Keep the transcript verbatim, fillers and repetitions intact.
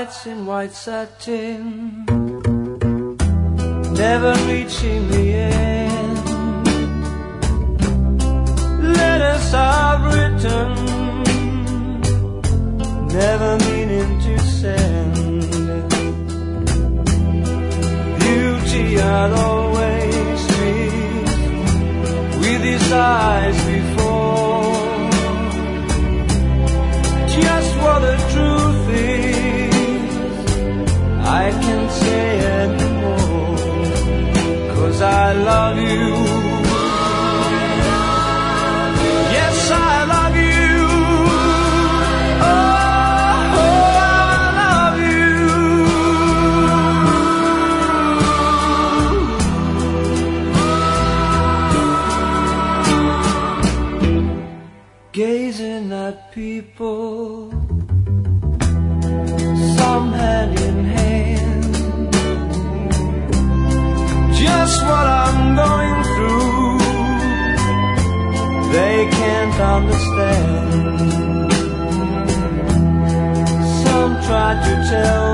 nights in white satin, never reaching the end. Letters I've written, never meaning to send. Beauty I'd always meet with these eyes before. Just what the truth is, I can't say anymore, 'cause I love you. Yes, I love you. Oh, I love you. Gazing at people, some hand in hand, just what I'm going through, they can't understand. Some try to tell